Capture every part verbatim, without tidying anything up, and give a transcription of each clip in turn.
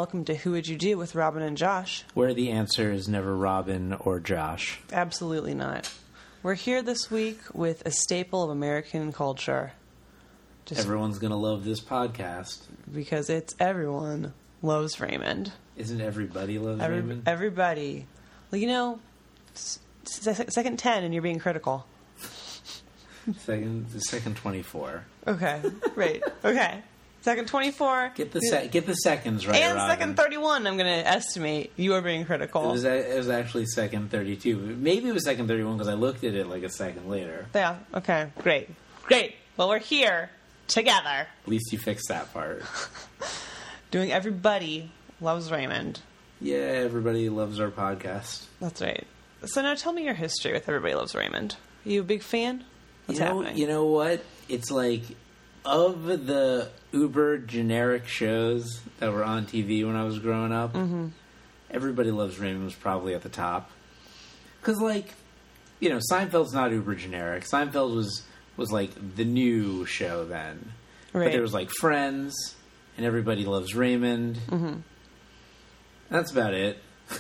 welcome to Who Would You Do with Robin and Josh. Where the answer is never Robin or Josh. Absolutely not. We're here this week with a staple of American culture. Just Everyone's going to love this podcast. Because it's Everyone Loves Raymond. Isn't Everybody Loves Every, Raymond? Everybody. Well, you know, s- second ten and you're being critical. Second, second twenty-four. Okay, right. Okay. Second twenty-four. Get the se- get the seconds right, And Robin. second thirty-one, I'm going to estimate you are being critical. It was, it was actually second thirty-two. Maybe it was second thirty-one because I looked at it like a second later. Yeah, okay, great. Great. Well, we're here together. At least you fixed that part. Doing Everybody Loves Raymond. Yeah, everybody loves our podcast. That's right. So now tell me your history with Everybody Loves Raymond. Are you a big fan? What's you know, happening? You know what? It's like, of the uber generic shows that were on T V when I was growing up, mm-hmm. Everybody Loves Raymond was probably at the top. Because, like, you know, Seinfeld's not uber generic. Seinfeld was, was like, the new show then. Right. But there was, like, Friends, and Everybody Loves Raymond. Mm-hmm. That's about it.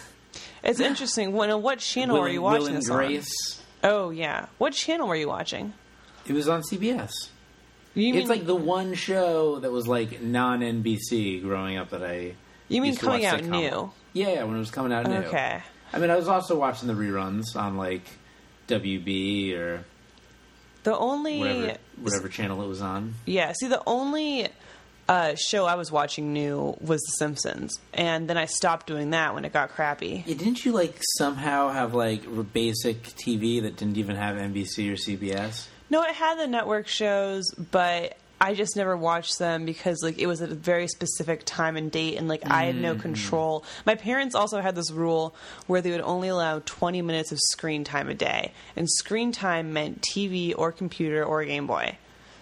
It's interesting. When, what channel Will, were you watching Will and this Grace. on? Oh, yeah. What channel were you watching? It was on C B S. You mean, it's like the one show that was like non-N B C growing up that I You mean used to coming watch out sitcom. new? Yeah, when it was coming out new. Okay. I mean, I was also watching the reruns on like W B or The only... whatever, whatever channel it was on. Yeah, see, the only uh, show I was watching new was The Simpsons. And then I stopped doing that when it got crappy. Yeah, didn't you like somehow have like basic T V that didn't even have N B C or C B S? No, it had the network shows, but I just never watched them because like it was at a very specific time and date, and like mm. I had no control. My parents also had this rule where they would only allow twenty minutes of screen time a day, and screen time meant T V or computer or Game Boy.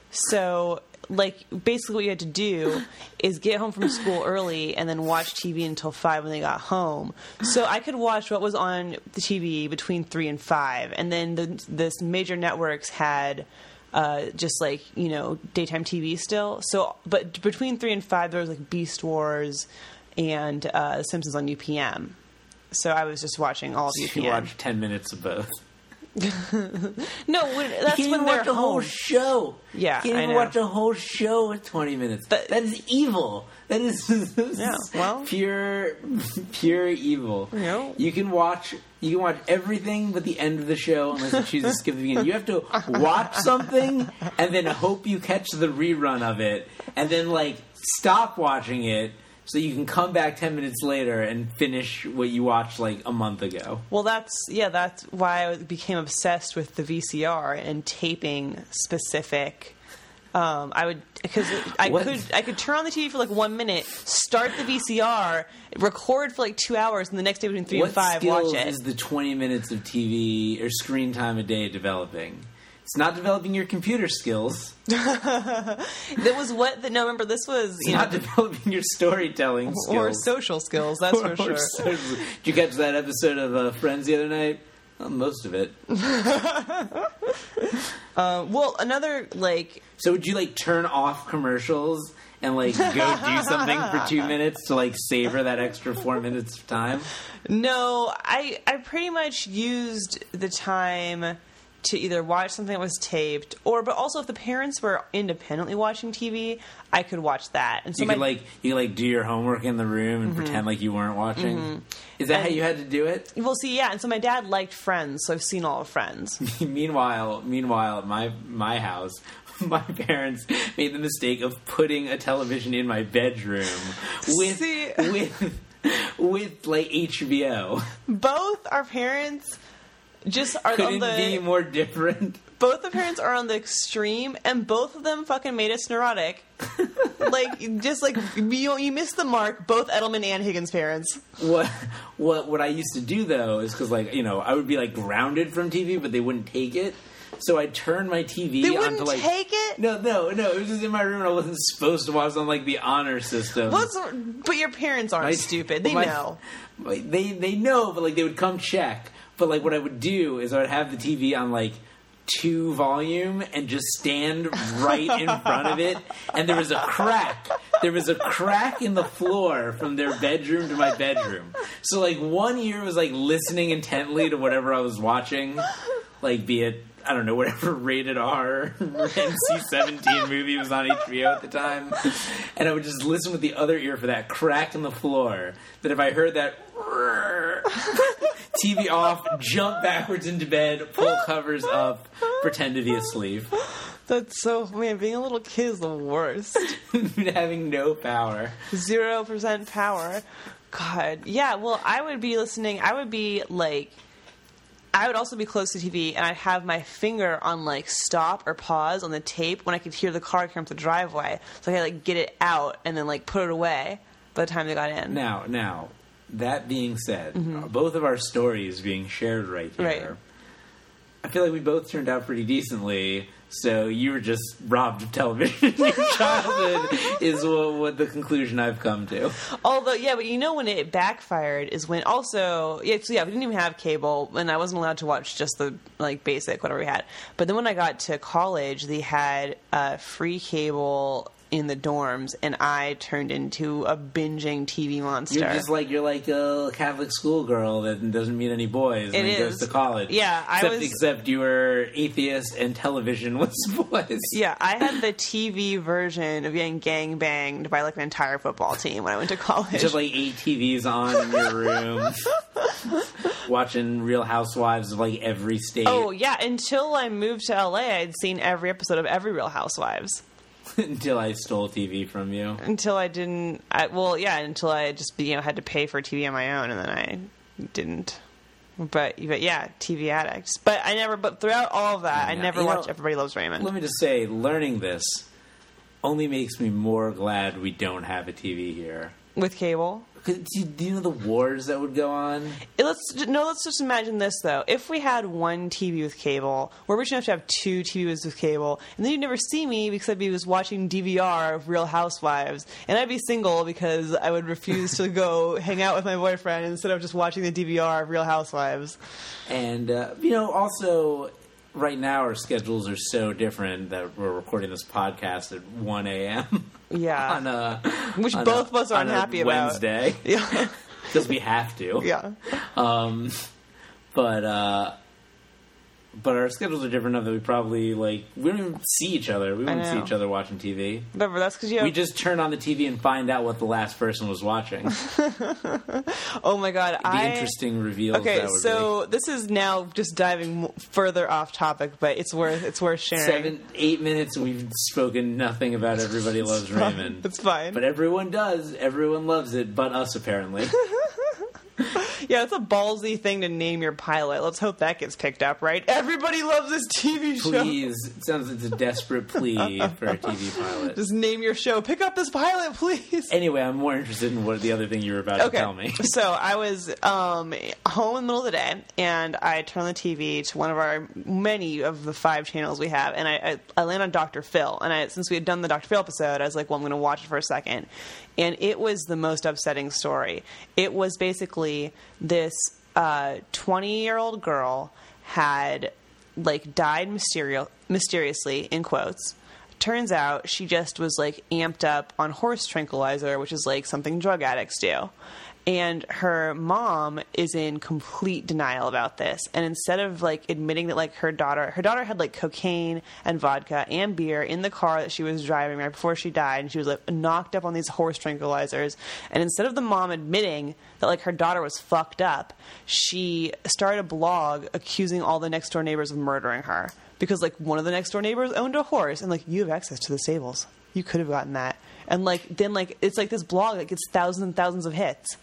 So, like, basically what you had to do is get home from school early and then watch T V until five when they got home. So I could watch what was on the T V between three and five, and then the this major networks had uh, just like, you know, daytime T V still. So, but between three and five there was like Beast Wars and uh, Simpsons on U P M. So I was just watching all of so U P M. You watched ten minutes of both. No, when, that's you can't when even they're watch a home. whole show. Yeah, you can't I even know. watch a whole show with twenty minutes. But- that is evil. That is, Yeah, well. pure, pure evil. You know? You can watch. You can watch everything but the end of the show unless you choose to skip the beginning. You have to watch something and then hope you catch the rerun of it, and then like stop watching it so you can come back ten minutes later and finish what you watched like a month ago. Well, that's, yeah, that's why I became obsessed with the V C R and taping specific. Um, I would, because I What? could, I could turn on the T V for like one minute, start the V C R, record for like two hours, and the next day between three what and five, skills watch it. is the twenty minutes of T V or screen time a day developing? It's not developing your computer skills. That was what, the, no, remember, this was, It's you not know, developing your storytelling skills. or social skills, that's Or- for or sure. social- Did you catch that episode of uh, Friends the other night? Well, most of it. Uh, well, another, like, So would you like turn off commercials and like go do something for two minutes to like savor that extra four minutes of time? no, I, I pretty much used the time to either watch something that was taped, or, but also if the parents were independently watching T V, I could watch that. And so You my, could like you could like do your homework in the room and pretend like you weren't watching. Mm-hmm. Is that And- how you had to do it? well, see, yeah, and so my dad liked Friends, so I've seen all of Friends. meanwhile, meanwhile, at my my house, my parents made the mistake of putting a television in my bedroom with See- with with like H B O. Both our parents just are Couldn't on the be more different. both the parents are on the extreme, and both of them fucking made us neurotic. Like, just like you, you missed the mark. Both Edelman and Higgins parents. What what what I used to do though is because like you know I would be like grounded from T V, but they wouldn't take it. So I turned my T V They onto wouldn't like take it. no no no. It was just in my room and I wasn't supposed to watch on like the honor system. What's, but your parents aren't My- stupid. They my- know. my- they they know, but like they would come check. But like what I would do is I would have the T V on like two volume and just stand right in front of it, and there was a crack. There was a crack in the floor from their bedroom to my bedroom. So, like, one ear was, like, listening intently to whatever I was watching, like, be it, I don't know, whatever rated R, N C seventeen movie was on H B O at the time. And I would just listen with the other ear for that crack in the floor, that if I heard that T V off, jump backwards into bed, pull covers up, pretend to be asleep. That's so, man, being a little kid is the worst. Having no power. Zero percent power. God. Yeah, well, I would be listening, I would be, like, I would also be close to T V, and I'd have my finger on, like, stop or pause on the tape when I could hear the car come up the driveway. So I could, like, get it out and then, like, put it away by the time they got in. Now, now, that being said, Mm-hmm. both of our stories being shared right here, Right. I feel like we both turned out pretty decently, so you were just robbed of television in your childhood, is what, what the conclusion I've come to. Although, yeah, but you know when it backfired is when also, yeah, so yeah, we didn't even have cable, and I wasn't allowed to watch just the, like, basic, whatever we had. But then when I got to college, they had uh, free cable in the dorms, and I turned into a binging T V monster. You're just like, you're like a Catholic schoolgirl that doesn't meet any boys and It then is. goes to college. Yeah, I except, was- Except you were atheist and television was boys. Yeah, I had the T V version of getting gang banged by, like, an entire football team when I went to college. Just like eight T Vs on in your room. Watching Real Housewives of, like, every state. Oh, yeah, until I moved to L A, I'd seen every episode of every Real Housewives. Until I stole T V from you. Until I didn't, I, well, yeah, until I just, you know, had to pay for T V on my own, and then I didn't. But, but yeah, T V addicts. But I never, but throughout all of that, I Yeah, never you watched know, Everybody Loves Raymond. Let me just say, learning this only makes me more glad we don't have a T V here. With cable. 'Cause do you, do you know the wars that would go on? It- Let's no. Let's just imagine this though. If we had one T V with cable, we're going to have to have two T Vs with cable, and then you'd never see me because I'd be just watching D V R of Real Housewives, and I'd be single because I would refuse to go hang out with my boyfriend instead of just watching the D V R of Real Housewives. And, uh, you know, also, right now our schedules are so different that we're recording this podcast at one a.m. Yeah, on a, which on both a, of us are on a unhappy about. Wednesday. Yeah, Because we have to. yeah. Um, but, uh, but our schedules are different enough that we probably, like, we don't even see each other. We wouldn't see know. each other watching T V. Whatever. That's because you have. We just turn on the T V and find out what the last person was watching. Oh my god! The I, interesting reveals Okay, that would so this is now just diving mo- further off topic, but it's worth it's worth be. sharing. Seven, eight minutes and we've spoken nothing about Everybody Loves Raymond. It's fine. But everyone does. Everyone loves it, but us apparently. Yeah, it's a ballsy thing to name your pilot. Let's hope that gets picked up, right? Everybody loves this T V show. Please. It sounds like it's a desperate plea for a T V pilot. Just name your show. Pick up this pilot, please. Anyway, I'm more interested in what the other thing you were about to Okay, tell me. so I was um, home in the middle of the day, and I turned the T V to one of our many of the five channels we have, and I, I, I land on Doctor Phil. And I, since we had done the Doctor Phil episode, I was like, well, I'm going to watch it for a second. And it was the most upsetting story. It was basically this uh, twenty-year-old girl had, like, died mysterio- mysteriously, in quotes. Turns out she just was, like, amped up on horse tranquilizer, which is, like, something drug addicts do. And her mom is in complete denial about this. And instead of, like, admitting that, like, her daughter... Her daughter had, like, cocaine and vodka and beer in the car that she was driving right before she died. And she was, like, knocked up on these horse tranquilizers. And instead of the mom admitting that, like, her daughter was fucked up, she started a blog accusing all the next-door neighbors of murdering her. Because, like, one of the next-door neighbors owned a horse. And, like, you have access to the stables. You could have gotten that. And, like, then, like, it's like this blog that gets thousands and thousands of hits.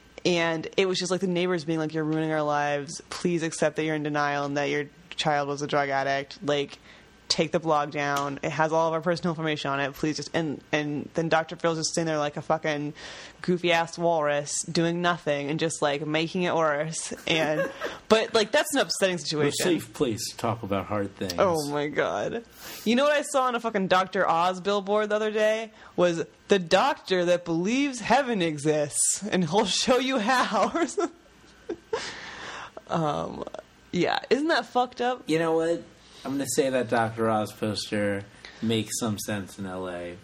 And it was just like the neighbors being like, you're ruining our lives. Please accept that you're in denial and that your child was a drug addict. Like, take the blog down. It has all of our personal information on it. Please just... And, and then Doctor Phil's just sitting there like a fucking goofy-ass walrus doing nothing and just, like, making it worse. And But, like, that's an upsetting A situation. safe place to talk about hard things. Oh my god. You know what I saw on a fucking Doctor Oz billboard the other day? Was the doctor that believes heaven exists, and he'll show you how. Or something. um, yeah. Isn't that fucked up? You know what? I'm gonna say that Doctor Oz poster makes some sense in L A.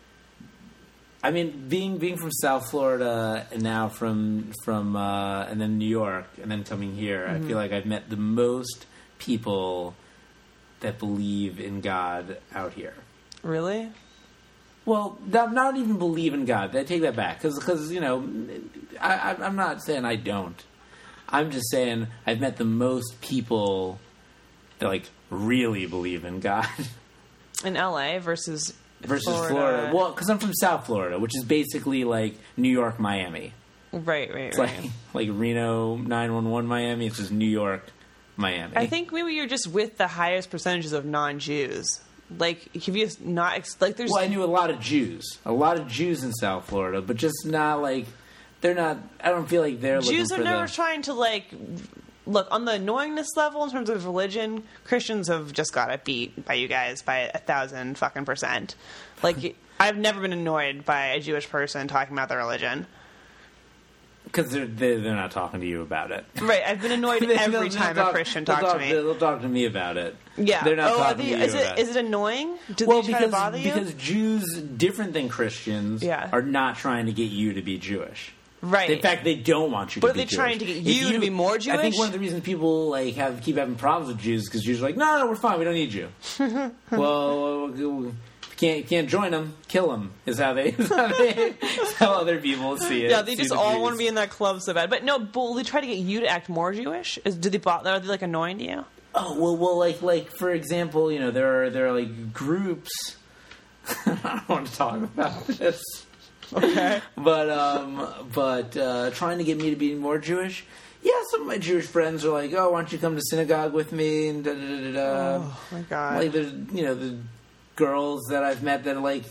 I mean, being being from South Florida and now from from uh, and then New York and then coming here, mm-hmm. I feel like I've met the most people that believe in God out here. Really? Well, not, not even believe in God. I take that back because you know, I, I'm not saying I don't. I'm just saying I've met the most people that like really believe in God in L A versus. Versus Florida. Florida. Well, because I'm from South Florida, which is basically like New York, Miami. Right, right, it's right. Like, like Reno nine one one Miami. It's just New York, Miami. I think maybe you're just with the highest percentages of non-Jews. Like, if you just not... Like, there's... Well, I knew a lot of Jews. A lot of Jews in South Florida, but just not like... They're not... I don't feel like they're Jews looking are for never the... trying to, like... Look, on the annoyingness level, in terms of religion, Christians have just got it beat by you guys by a thousand fucking percent. Like, I've never been annoyed by a Jewish person talking about their religion. Because they're, they're, they're not talking to you about it. Right, I've been annoyed they, every they'll, time they'll a talk, Christian talks talks talk, to me. They'll talk to me about it. Yeah. They're not oh, talking they, to you is it, about it. Is it annoying? Do well, they try because, to bother you? because Jews, different than Christians, yeah. are not trying to get you to be Jewish. Right. In fact, they don't want you but to be Jewish. Jewish. But are they trying to get you, you to be more Jewish? I think one of the reasons people like have keep having problems with Jews because Jews are like, no, no, we're fine. We don't need you. well, you can't, can't join them. Kill them is how they, is how, they is how other people see it. Yeah, they just the all Jews. want to be in that club so bad. But no, but will they try to get you to act more Jewish? Is, do they bother? Are they like annoying to you? Oh well, well, like like for example, you know, there are there are like groups. I don't want to talk about this. Okay. But um, but uh, trying to get me to be more Jewish. Yeah, some of my Jewish friends are like, "Oh, why don't you come to synagogue with me?" And da da da da. da. Oh my god! Like there's you know the girls that I've met that are like,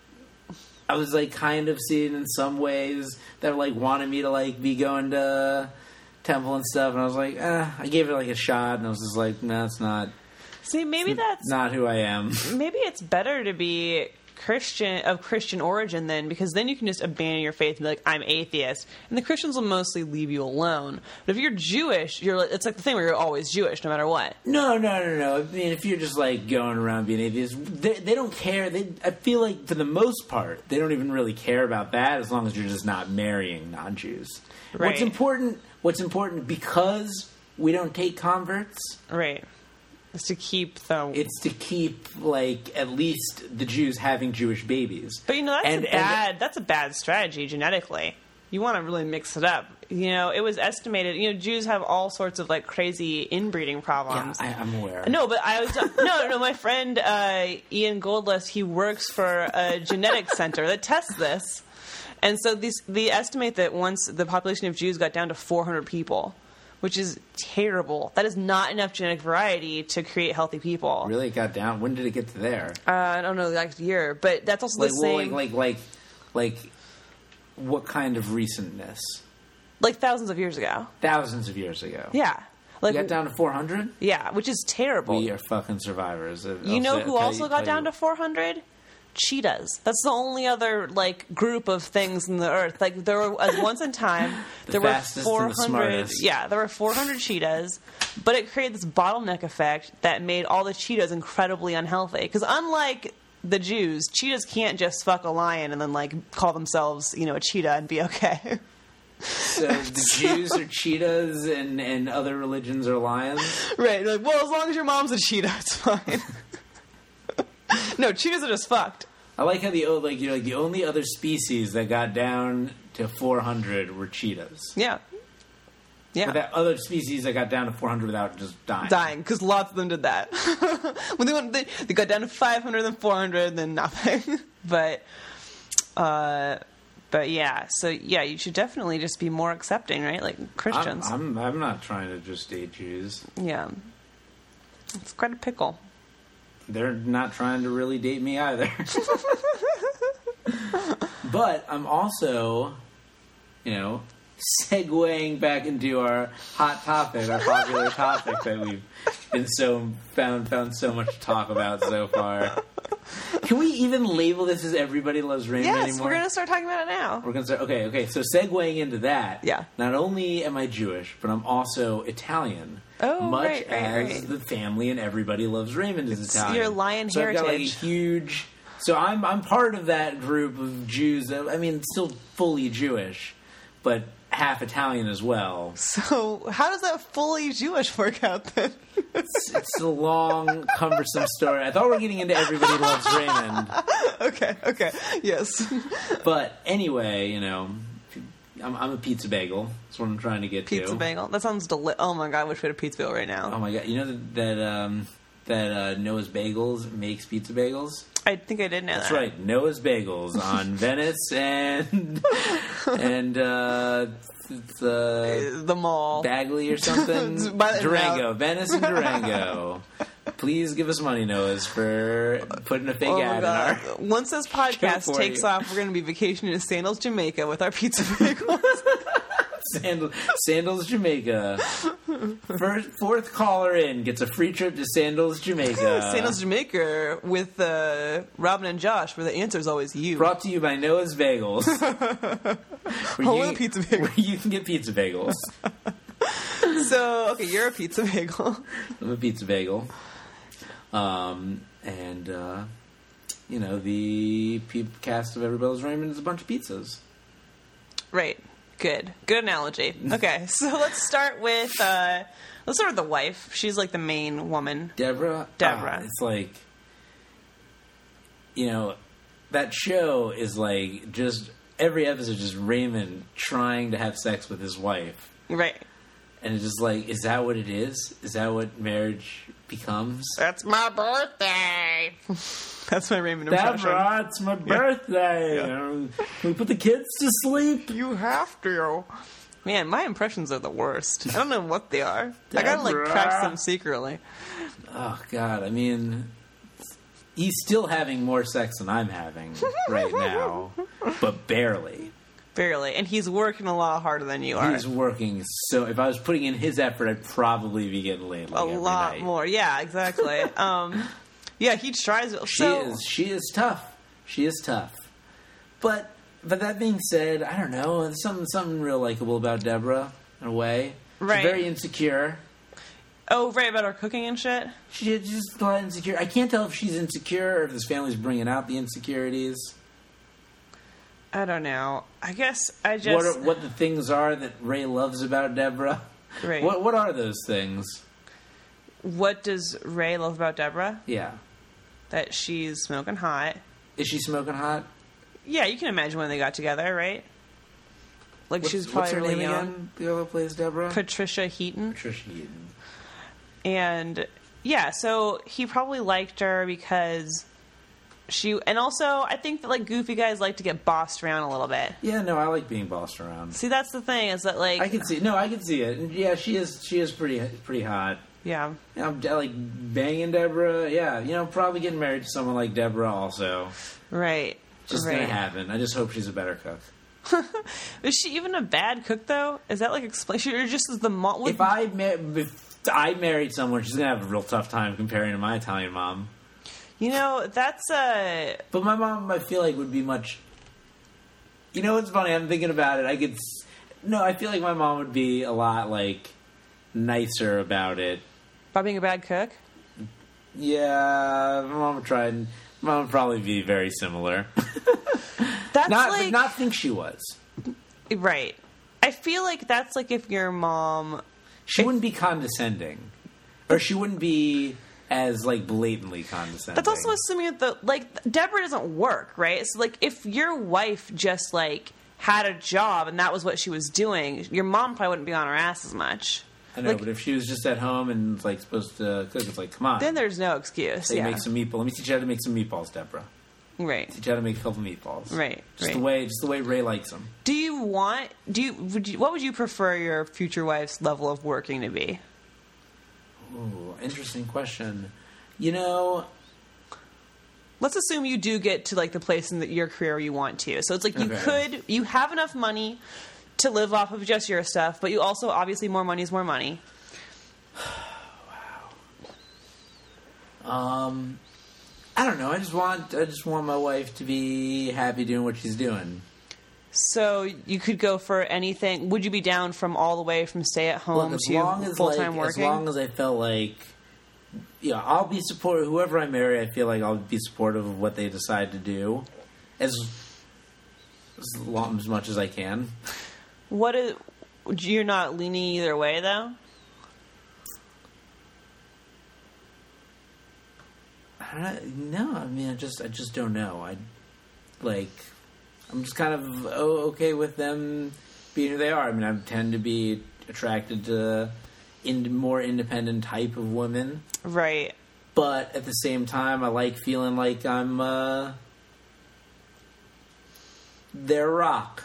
I was like kind of seeing in some ways that like wanted me to like be going to temple and stuff, and I was like, eh, I gave it like a shot, and I was just like, no, it's not. See, maybe that's not who I am. Maybe it's better to be Christian of Christian origin then, because then you can just abandon your faith and be like, I'm atheist, and the Christians will mostly leave you alone. But if you're Jewish, you're like, it's like the thing where you're always Jewish no matter what. No, no, no, no. I mean, if you're just like going around being atheist, they, they don't care. They, I feel like for the most part, they don't even really care about that as long as you're just not marrying non-Jews. Right. What's important? What's important because we don't take converts. Right. It's to keep the... It's to keep, like, at least the Jews having Jewish babies. But, you know, that's and, a bad and, that's a bad strategy genetically. You want to really mix it up. You know, it was estimated... You know, Jews have all sorts of, like, crazy inbreeding problems. Yeah, I, I'm aware. No, but I was... no, no, my friend uh, Ian Goldlust, he works for a genetics center that tests this. And so these, they estimate that once the population of Jews got down to four hundred people... Which is terrible. That is not enough genetic variety to create healthy people. Really, it got down. When did it get to there? Uh, I don't know the next year, but that's also like, the well, same. Like, like, like, like, what kind of recentness? Like thousands of years ago. Thousands of years ago. Yeah. Like, we got down to four hundred? Yeah, which is terrible. We are fucking survivors. I'll you know say, who also you, got down you. to four hundred? Cheetahs. That's the only other like group of things in the earth. Like there were at once in time the there were four hundred. Yeah, there were four hundred cheetahs, but it created this bottleneck effect that made all the cheetahs incredibly unhealthy. Because unlike the Jews, cheetahs can't just fuck a lion and then like call themselves, you know, a cheetah and be okay. So the Jews are cheetahs and, and other religions are lions? Right. Like, well, as long as your mom's a cheetah, it's fine. No, cheetahs are just fucked. I like how the like you know like the only other species that got down to four hundred were cheetahs. Yeah, yeah. But that other species that got down to four hundred without just dying. Dying, because lots of them did that. When they went, they, they got down to five hundred, then four hundred, then nothing. but, uh, but yeah. So yeah, you should definitely just be more accepting, right? Like Christians. I'm I'm, I'm not trying to just date Jews. Yeah, it's quite a pickle. They're not trying to really date me either. But I'm also, you know, segueing back into our hot topic, our popular topic that we've been so found found so much to talk about so far. Can we even label this as Everybody Loves Raymond Yes, anymore? we're going to start talking about it now. We're gonna start. Okay, okay. So segueing into that, Yeah. Not only am I Jewish, but I'm also Italian. Oh, much right, right, as right. the family and Everybody Loves Raymond is It's Italian. your lion so I've got like a heritage. huge. So I'm I'm part of that group of Jews. That, I mean, still fully Jewish, but half Italian as well. So how does that fully Jewish work out then? It's, it's a long, cumbersome story. I thought we were getting into Everybody Loves Raymond. okay, okay, yes. But anyway, you know, I'm, I'm a pizza bagel. That's what I'm trying to get Pizza to. bagel. That sounds deli- Oh my god, I wish we had a pizza bagel right now. Oh my god! You know that that, um, that uh, Noah's Bagels makes pizza bagels. I think I did know That's that. right, Noah's Bagels on Venice and and uh, it's, uh, The mall. Bagley or something. By the- Durango, Venice and Durango. Please give us money, Noah's, for putting a fake Oh my ad god. in our. Once this podcast for takes you. off, we're going to be vacationing to Sandals, Jamaica with our pizza bagels. Sandals, Sandals, Jamaica. First, fourth caller in gets a free trip to Sandals, Jamaica. Sandals, Jamaica with uh, Robin and Josh, where the answer is always you. Brought to you by Noah's Bagels. where, Oh, you, a pizza bagel. where you can get pizza bagels. So, okay, you're a pizza bagel. I'm a pizza bagel. Um, and, uh, you know, the pe- cast of Everybody Loves Raymond is a bunch of pizzas. Right. Good. Good analogy. Okay, so let's start with uh, let's start with the wife. She's like the main woman. Deborah? Deborah. Ah, it's like, you know, that show is like just every episode just Raymond trying to have sex with his wife. Right. And it's just like, is that what it is? Is that what marriage becomes? That's my birthday. That's my Raymond impression. Deborah, it's my birthday. Can we put the kids to sleep? You have to. Man, my impressions are the worst. I don't know what they are. I gotta like Deborah. practice them secretly. Oh, God. I mean, he's still having more sex than I'm having right now, but barely. Barely. And he's working a lot harder than you are. He's working so. If I was putting in his effort, I'd probably be getting laid like a every lot night. more. Yeah, exactly. um, yeah, he tries. She so, is. She is tough. She is tough. But but that being said, I don't know. There's something something real likable about Deborah in a way. Right. She's very insecure. Oh, right, about her cooking and shit? She's just a lot insecure. I can't tell if she's insecure or if this family's bringing out the insecurities. I don't know. I guess I just... What are, what the things are that Ray loves about Deborah? Right. What what are those things? What does Ray love about Deborah? Yeah. That she's smoking hot. Is she smoking hot? Yeah, you can imagine when they got together, right? Like What's, she's what's probably her really name young. again? The other plays Deborah. Patricia Heaton. Patricia Heaton. And yeah, so he probably liked her because she, and also I think that like goofy guys like to get bossed around a little bit. Yeah, no, I like being bossed around. See, that's the thing is that like I can see. No, I can see it. And yeah, she is. She is pretty pretty hot. yeah, You know, I like banging Deborah. Yeah, you know, probably getting married to someone like Deborah also. right, Just right. gonna happen. I just hope she's a better cook. Is she even a bad cook though? Is that like explain? She or just as the mom? If I mar- if I married someone, she's gonna have a real tough time comparing to my Italian mom. you know, that's a But my mom, I feel like, would be much. You know what's funny? I'm thinking about it. I could. s- No, I feel like my mom would be a lot like nicer about it. about being a bad cook. Yeah, my mom would try and. My mom would probably be very similar. That's not, like but not think she was. right. I feel like that's like if your mom. She If- wouldn't be condescending, or she wouldn't be as like blatantly condescending. That's also assuming that the like Deborah doesn't work, right? So like if your wife just like had a job and that was what she was doing, your mom probably wouldn't be on her ass as much. I know, like- but if she was just at home and like supposed to cook, it's like, come on, Then there's no excuse. say Yeah. make some meatballs. Let me teach you how to make some meatballs, Deborah. Right. Teach you how to make a couple meatballs. Right, Just right. the way, just the way Ray likes them. Do you want do you would you what would you prefer your future wife's level of working to be? Ooh, interesting question. You know, Let's assume you do get to like the place in the, your career you want to. So it's like you Okay. could you have enough money to live off of just your stuff, but you also obviously more money is more money. um, I don't know. I just want I just want my wife to be happy doing what she's doing. So you could go for anything. Would you be down from all the way from stay at home Look, to full time like, working? As long as I felt like, yeah, I'll be supportive. Whoever I marry, I feel like I'll be supportive of what they decide to do, as as, long, as much as I can. What is? You're not leaning either way, though. I don't, no, I mean, I just I just don't know. I like. I'm just kind of oh, okay with them being who they are. I mean, I tend to be attracted to in more independent type of women. Right. But at the same time, I like feeling like I'm uh, their rock.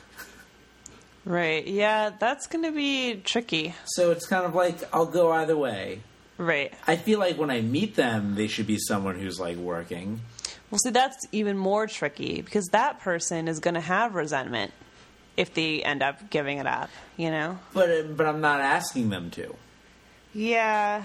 Right. Yeah, that's going to be tricky. So it's kind of like I'll go either way. Right. I feel like when I meet them, they should be someone who's like working. Well, see, that's even more tricky because that person is going to have resentment if they end up giving it up, you know? But but I'm not asking them to. Yeah.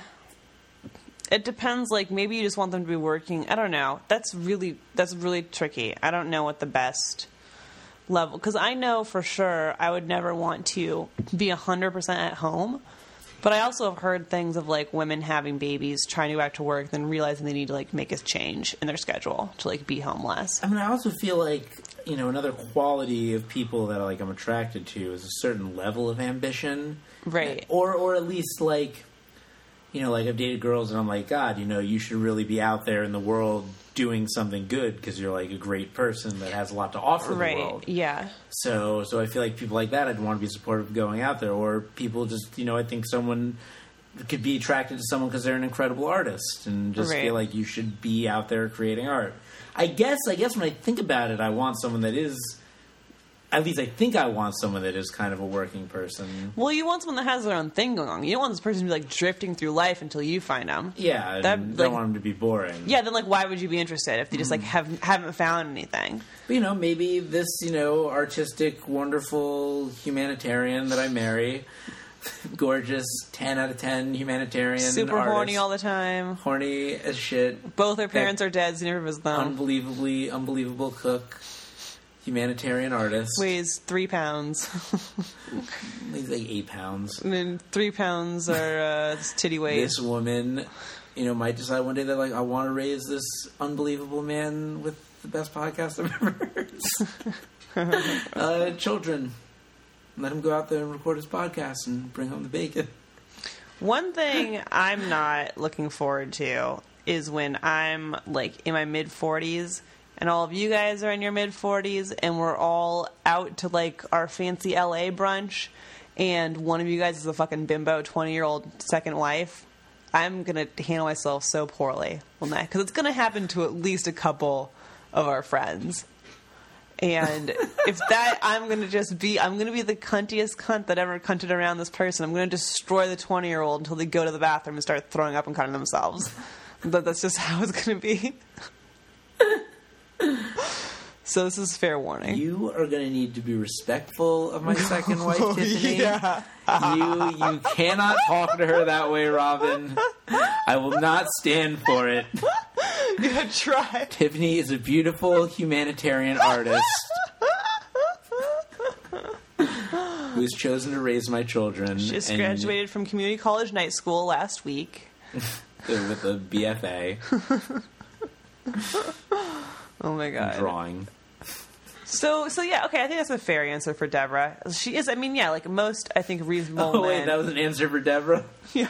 It depends, like, maybe you just want them to be working. I don't know. That's really, that's really tricky. I don't know what the best level... Because I know for sure I would never want to be one hundred percent at home. But I also have heard things of, like, women having babies, trying to go back to work, then realizing they need to, like, make a change in their schedule to, like, be home less. I mean, I also feel like, you know, another quality of people that, like, I'm attracted to is a certain level of ambition. Right. Or, or at least, like, you know, like, I've dated girls and I'm like, God, you know, you should really be out there in the world doing something good because you're, like, a great person that has a lot to offer right. the world. Yeah. So, so I feel like people like that, I'd want to be supportive of going out there. Or people just, you know, I think someone could be attracted to someone because they're an incredible artist and just right. feel like you should be out there creating art. I guess, I guess when I think about it, I want someone that is, at least I think I want someone that is kind of a working person. Well, you want someone that has their own thing going on. You don't want this person to be, like, drifting through life until you find them. Yeah, that, I don't like, want them to be boring. Yeah, then, like, why would you be interested if they just, like, have, haven't found anything? But, you know, maybe this, you know, artistic, wonderful humanitarian that I marry, gorgeous, ten out of ten humanitarian Super artist, horny all the time. Horny as shit. Both their parents are dead, so you never visit them. Unbelievably, unbelievable cook. Humanitarian artist. Weighs three pounds. He's like eight pounds. And then three pounds are uh, titty weight. This woman, you know, might decide one day that, like, I want to raise this unbelievable man with the best podcast I've ever heard. uh, children. Let him go out there and record his podcast and bring home the bacon. One thing I'm not looking forward to is when I'm, like, in my mid-forties and all of you guys are in your mid-forties, and we're all out to, like, our fancy L A brunch, and one of you guys is a fucking bimbo twenty-year-old second wife. I'm going to handle myself so poorly on that, because it's going to happen to at least a couple of our friends. And if that, I'm going to just be, I'm going to be the cuntiest cunt that ever cunted around this person. I'm going to destroy the twenty-year-old until they go to the bathroom and start throwing up and cutting themselves. But that's just how it's going to be. So this is fair warning. You are going to need to be respectful of my second wife, Tiffany. Yeah. You you cannot talk to her that way, Robin. I will not stand for it. Yeah, try. Tiffany is a beautiful humanitarian artist who has chosen to raise my children. She just and graduated from community college night school last week. with a B F A. Oh my god. Drawing. So, so yeah, okay, I think that's a fair answer for Deborah. She is, I mean, yeah, like most, I think, reasonable Oh, men. wait, that was an answer for Deborah? Yeah.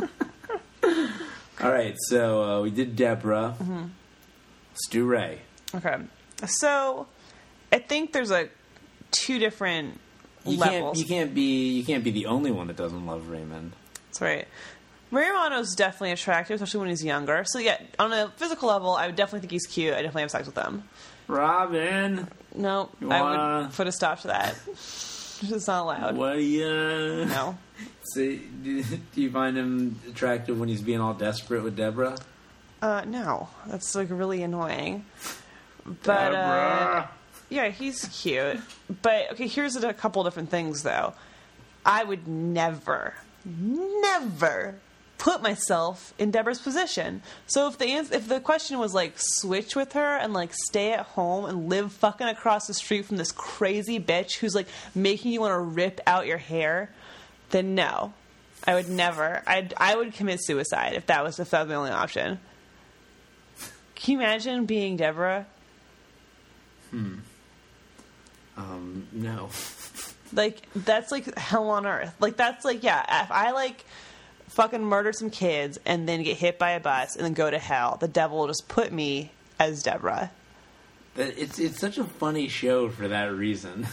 All right, so uh, we did Deborah. Mm-hmm. Let's do Ray. Okay. So, I think there's a two different You levels. can't, you can't be you can't be the only one that doesn't love Raymond. That's right. Mario Romano's definitely attractive, especially when he's younger. So, yeah, on a physical level, I would definitely think he's cute. I definitely have sex with him. Robin, No, You I wanna- would put a stop to that. It's just not allowed. what do you... No. So, do, do you find him attractive when he's being all desperate with Deborah? Uh, no. That's, like, really annoying. But, Deborah. uh... yeah, he's cute. But, okay, here's a couple different things, though. I would never, never put myself in Deborah's position. So if the ans- if the question was like switch with her and like stay at home and live fucking across the street from this crazy bitch who's like making you want to rip out your hair, then no, I would never. I'd I would commit suicide if that was if that was the only option. Can you imagine being Deborah? Hmm. Um. No. Like that's like hell on earth. Like that's like yeah. If I like. fucking murder some kids and then get hit by a bus and then go to hell, the devil will just put me as Deborah. It's it's such a funny show for that reason.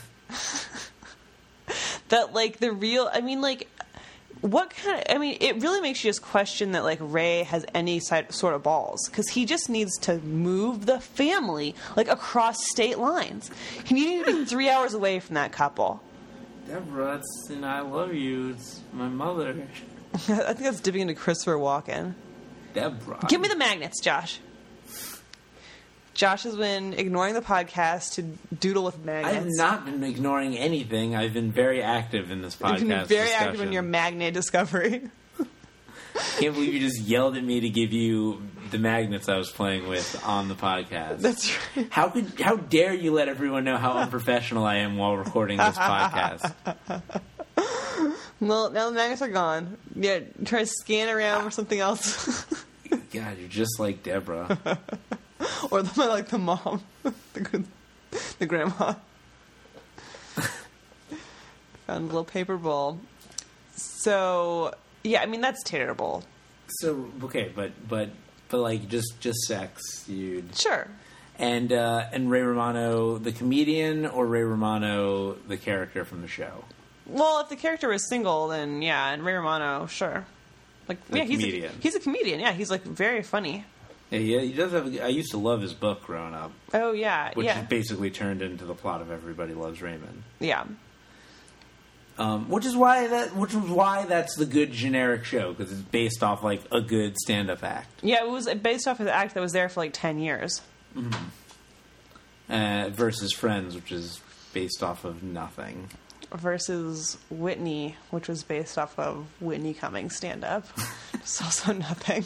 That like the real, I mean like, what kind of, I mean it really makes you just question that like Ray has any side, sort of balls, because he just needs to move the family like across state lines. He needed to be three hours away from that couple. Deborah, it's, you know, I love you. It's my mother. I think that's dipping into Christopher Walken. Deborah. Give me the magnets, Josh. Josh has been ignoring the podcast to doodle with magnets. I have not been ignoring anything. I've been very active in this podcast. You've been very discussion. active in your magnet discovery. Can't believe you just yelled at me to give you the magnets I was playing with on the podcast. That's right. How could how dare you let everyone know how unprofessional I am while recording this podcast? Well, now the magnets are gone. Yeah, try to scan around for something else. God, you're just like Deborah. Or the, like the mom. the, the grandma. Found a little paper bowl. So, yeah, I mean, that's terrible. So, okay, but, but, but like, just, just sex, you'd... Sure. And, uh, and Ray Romano, the comedian, or Ray Romano, the character from the show? Well, if the character was single, then yeah, and Ray Romano, sure. Like, the yeah, comedian. he's a, he's a comedian. Yeah, he's like very funny. Yeah, yeah, he does have. I used to love his book growing up. Oh yeah, which yeah. is basically turned into the plot of Everybody Loves Raymond. Yeah. Um, which is why that, which is why that's the good generic show, because it's based off like a good stand-up act. Yeah, it was based off of the act that was there for like ten years. Mm-hmm. Uh, versus Friends, which is based off of nothing. Versus Whitney, which was based off of Whitney Cummings stand-up. It's also nothing.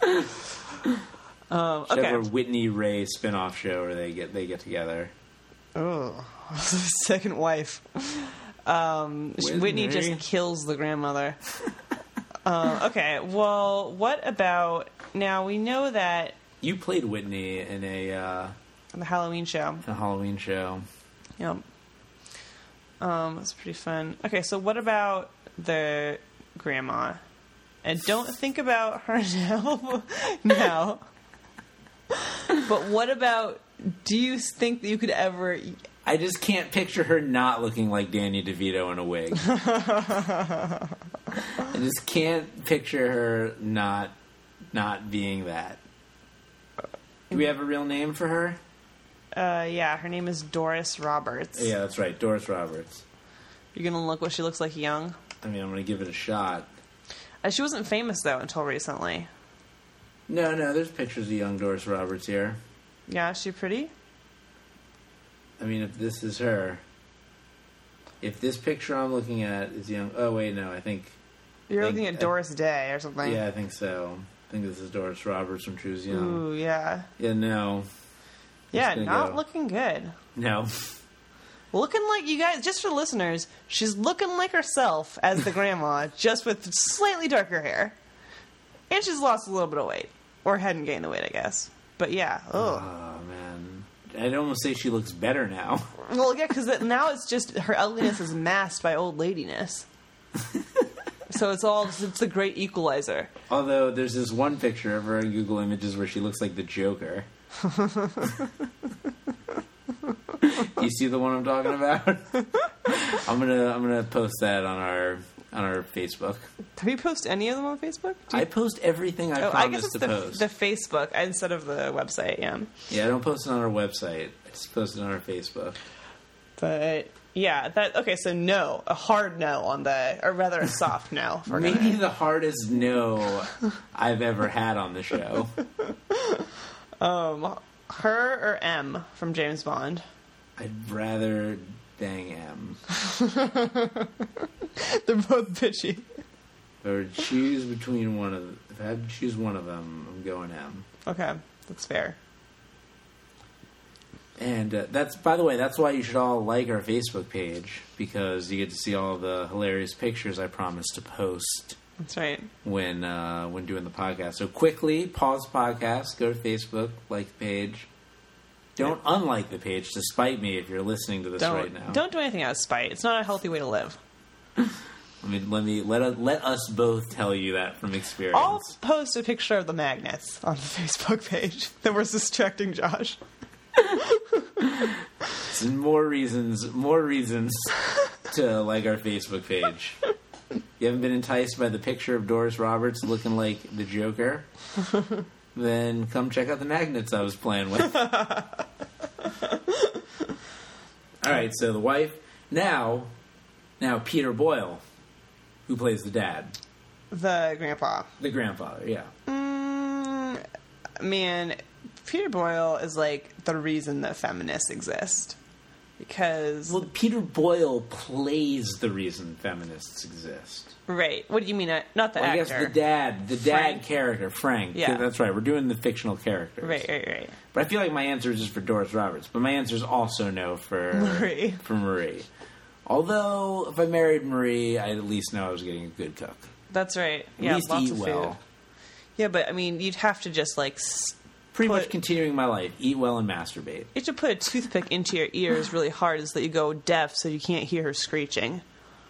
um, Should okay. have a Whitney Ray spin-off show where they get they get together. Oh, second wife. Um, Whitney. Whitney just kills the grandmother. uh, okay, well, what about now? We know that You played Whitney in a uh, the Halloween show. a Halloween show. Yep. Um, it's pretty fun. Okay, so what about the grandma? And don't think about her now. now. But what about, do you think that you could ever... I just can't picture her not looking like Danny DeVito in a wig. I just can't picture her not not being that. Do we have a real name for her? Uh, yeah, her name is Doris Roberts. Yeah, that's right, Doris Roberts. You're gonna look what she looks like young? I mean, I'm gonna give it a shot. Uh, she wasn't famous, though, until recently. No, no, there's pictures of young Doris Roberts here. Yeah, is she pretty? I mean, if this is her... If this picture I'm looking at is young... Oh, wait, no, I think... You're think, looking at Doris Day or something. Yeah, I think so. I think this is Doris Roberts when she was young. Ooh, yeah. Yeah, no. Yeah, not go. looking good. No. Looking like, you guys, just for listeners, she's looking like herself as the grandma, just with slightly darker hair. And she's lost a little bit of weight. Or hadn't gained the weight, I guess. But yeah, ugh. Oh, man. I'd almost say she looks better now. Well, yeah, because now it's just, her ugliness is masked by old ladiness. So it's all, it's the great equalizer. Although, there's this one picture of her in Google Images where she looks like the Joker. You see the one I'm talking about? I'm gonna I'm gonna post that on our on our Facebook. Do you post any of them on Facebook? Do you... I post everything I oh, promise I guess it's to the, post. the Facebook instead of the website, yeah. Yeah, I don't post it on our website. I just post it on our Facebook. But yeah, that okay. So no, a hard no on the, or rather a soft no. For Maybe gonna... the hardest no I've ever had on the show. Um, her or M from James Bond? I'd rather bang M. They're both bitchy. I were to choose between one of, if I had to choose one of them, I'm going M. Okay, that's fair. And uh, that's, by the way, that's why you should all like our Facebook page, because you get to see all the hilarious pictures I promised to post. That's right. When uh, when doing the podcast. So quickly, pause the podcast, go to Facebook, like the page. Don't yeah. unlike the page to spite me if you're listening to this don't, right now. Don't do anything out of spite. It's not a healthy way to live. I mean, let me let us, let us both tell you that from experience. I'll post a picture of the magnets on the Facebook page that was distracting Josh. more reasons, more reasons to like our Facebook page. You haven't been enticed by the picture of Doris Roberts looking like the Joker? Then come check out the magnets I was playing with. Alright, so the wife. Now, now Peter Boyle, who plays the dad. The grandpa. The grandfather, yeah. Mm, man, Peter Boyle is like the reason that feminists exist. Because... Well, Peter Boyle plays the reason feminists exist. Right. What do you mean? Not the well, actor. I guess the dad. The dad Frank. character, Frank. Yeah. That's right. We're doing the fictional characters. Right, right, right. But I feel like my answer is just for Doris Roberts. But my answer is also no for Marie. For Marie. Although, if I married Marie, I'd at least know I was getting a good cook. That's right. At yeah, least lots eat of well. food. Yeah, but, I mean, you'd have to just, like... Pretty put, much continuing my life. Eat well and masturbate. You have to put a toothpick into your ears really hard so that you go deaf so you can't hear her screeching.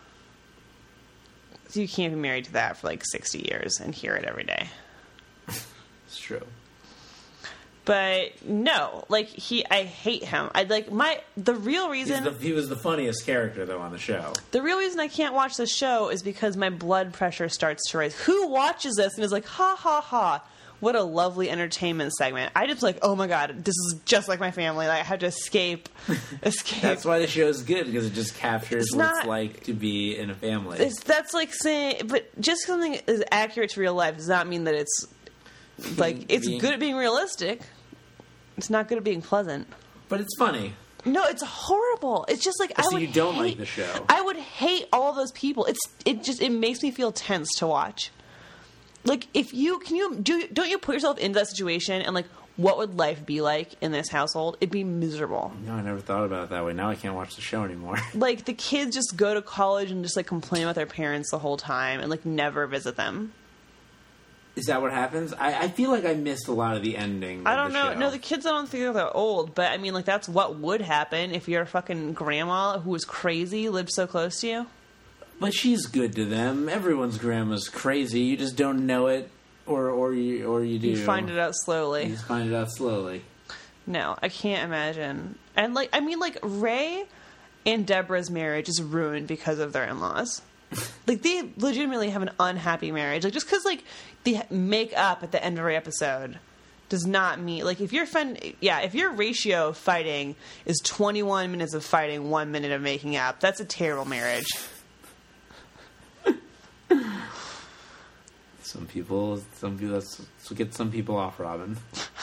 So you can't be married to that for like sixty years and hear it every day. It's true. But no, like he, I hate him. I like my the real reason the, he was the funniest character though on the show. The real reason I can't watch the show is because my blood pressure starts to rise. Who watches this and is like, ha ha ha? What a lovely entertainment segment. I just like, oh my god, this is just like my family. Like, I have to escape. Escape. That's why the show's good, because it just captures it's what not, it's like to be in a family. It's, that's like saying, but just something is accurate to real life does not mean that it's, like, it's being, good at being realistic. It's not good at being pleasant. But it's funny. No, it's horrible. It's just like, oh, I so would you don't hate, like the show. I would hate all those people. It's It just, it makes me feel tense to watch. Like, if you, can you, do, don't you put yourself into that situation and, like, what would life be like in this household? It'd be miserable. No, I never thought about it that way. Now I can't watch the show anymore. Like, the kids just go to college and just, like, complain about their parents the whole time and, like, never visit them. Is that what happens? I, I feel like I missed a lot of the ending I of don't the know. show. No, the kids I don't think they're old, but, I mean, like, that's what would happen if your fucking grandma, who was crazy, lived so close to you. But she's good to them. Everyone's grandma's crazy. You just don't know it. Or or you or you do. You find it out slowly. You just find it out slowly. No, I can't imagine. And like, I mean, like Ray and Deborah's marriage is ruined because of their in-laws. Like, they legitimately have an unhappy marriage. Like, just because like they make up at the end of every episode does not mean, like, if your friend, yeah, if your ratio of fighting is twenty-one minutes of fighting, one minute of making up, that's a terrible marriage. Some people, some people, that's what gets some people off, Robin.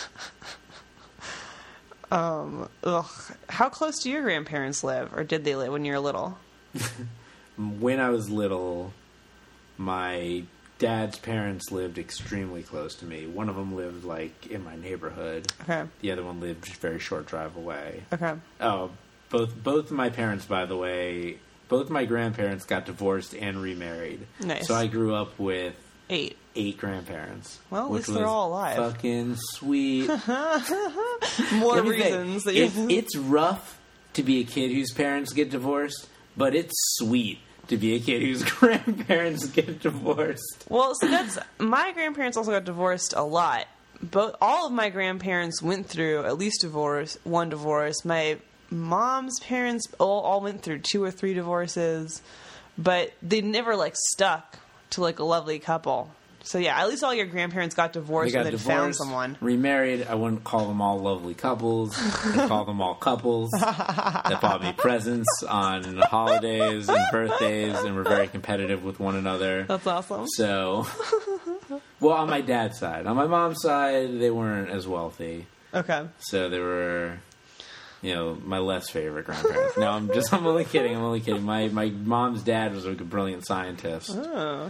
um, ugh. How close do your grandparents live, or did they live when you were little? When I was little, my dad's parents lived extremely close to me. One of them lived, like, in my neighborhood. Okay. The other one lived just a very short drive away. Okay. Oh, both both of my parents, by the way, both my grandparents got divorced and remarried. Nice. So I grew up with Eight. Eight grandparents. Well, at which least they're was all alive. Fucking sweet. More reasons that you. It's, it's rough to be a kid whose parents get divorced, but it's sweet to be a kid whose grandparents get divorced. Well, so that's my grandparents also got divorced a lot. Both all of my grandparents went through at least divorce, one divorce. My mom's parents all, all went through two or three divorces, but they never like stuck to like a lovely couple. So yeah, at least all your grandparents got divorced They got and then divorced, found someone. Remarried. I wouldn't call them all lovely couples. I'd call them all couples that bought me presents on holidays and birthdays and were very competitive with one another. That's awesome. So, well, on my dad's side. On my mom's side, they weren't as wealthy. Okay. So they were, you know, my less favorite grandparents. No, I'm just, I'm only kidding. I'm only kidding. My my mom's dad was a brilliant scientist. Oh.